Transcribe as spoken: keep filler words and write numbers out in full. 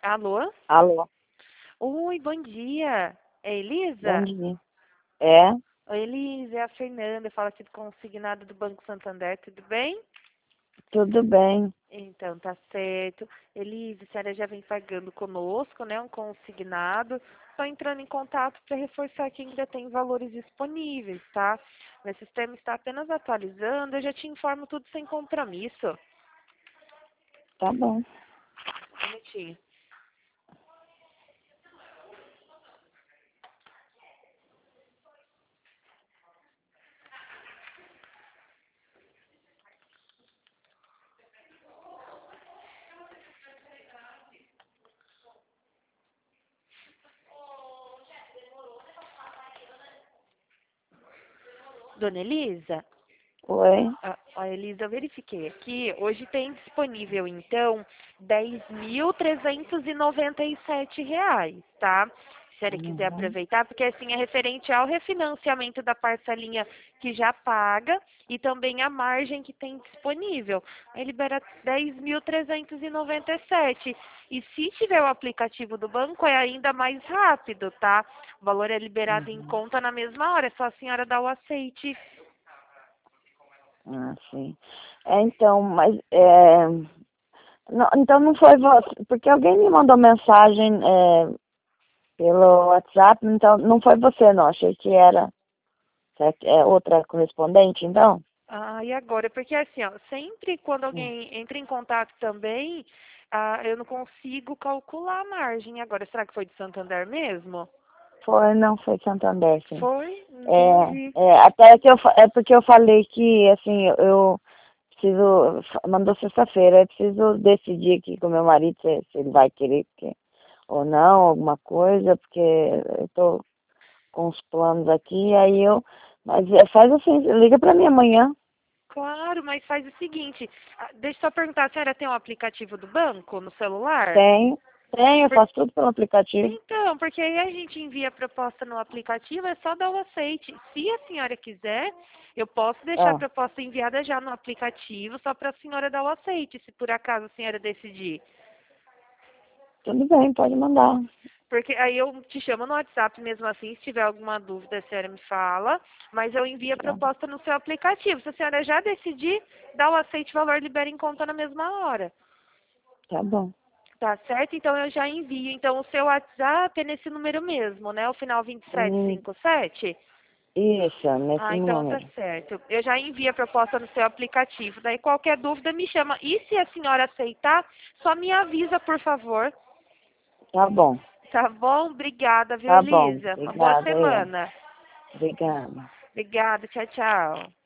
Alô? Alô, Oi, bom dia. É bom Elisa? dia. É, Oi, Elisa, é a Fernanda, fala aqui do consignado do Banco Santander, tudo bem? tudo bem. Então, tá certo. Elisa, a senhora já vem pagando conosco, né, um consignado. Só entrando em contato para reforçar que ainda tem valores disponíveis, tá? Meu sistema está apenas atualizando, eu já te informo tudo sem compromisso. Tá bom. Um minutinho. Dona Elisa? Oi. Ah, ó, Elisa, eu verifiquei aqui. Hoje tem disponível, então, dez mil trezentos e noventa e sete reais, tá? Se a senhora quiser Uhum. aproveitar, porque assim é referente ao refinanciamento da parcelinha que já paga e também a margem que tem disponível. Aí libera dez mil trezentos e noventa e sete. E se tiver o aplicativo do banco, é ainda mais rápido, tá? O valor é liberado em Uhum. conta na mesma hora, é só a senhora dar o aceite. Ah, sim. É, então, mas é, não, então não foi você, porque alguém me mandou mensagem é, pelo WhatsApp, então não foi você, não. Achei que era será que é outra correspondente, então. Ah, e agora? Porque assim, ó, sempre quando Hum. alguém entra em contato também, ah, eu não consigo calcular a margem. Agora, será que foi de Santander mesmo? Foi, não foi Santander, sim. Foi? É, Entendi. é, até que eu, fa- é porque eu falei que, assim, eu preciso, mandou sexta-feira, eu preciso decidir aqui com meu marido se, se ele vai querer que, ou não, alguma coisa, porque eu tô com os planos aqui, aí eu, mas é, faz assim, liga pra mim amanhã. Claro, mas faz o seguinte, ah, deixa eu só perguntar, a senhora tem um aplicativo do banco no celular? Tenho, tenho, eu Por- faço tudo pelo aplicativo. Então, porque aí a gente envia a proposta no aplicativo, é só dar o aceite. Se a senhora quiser, eu posso deixar a Ah, proposta enviada já no aplicativo, só para a senhora dar o aceite, se por acaso a senhora decidir. tudo bem, pode mandar. Porque aí eu te chamo no WhatsApp mesmo assim, se tiver alguma dúvida, a senhora me fala, mas eu envio a Tá, proposta no seu aplicativo. Se a senhora já decidir, dá o aceite valor, libera em conta na mesma hora. tá bom. Tá certo? Então eu já envio. Então o seu WhatsApp é nesse número mesmo, né? O final vinte e sete Hum, cinquenta e sete? isso, nesse Ah, então tá número. certo. Eu já envio a proposta no seu aplicativo. Daí qualquer dúvida me chama. E se a senhora aceitar, só me avisa, por favor. Tá bom, Tá bom? Obrigada, viu, tá bom. Elisa? Uma boa Obrigada, eu. semana. Obrigada. Obrigada, tchau, tchau.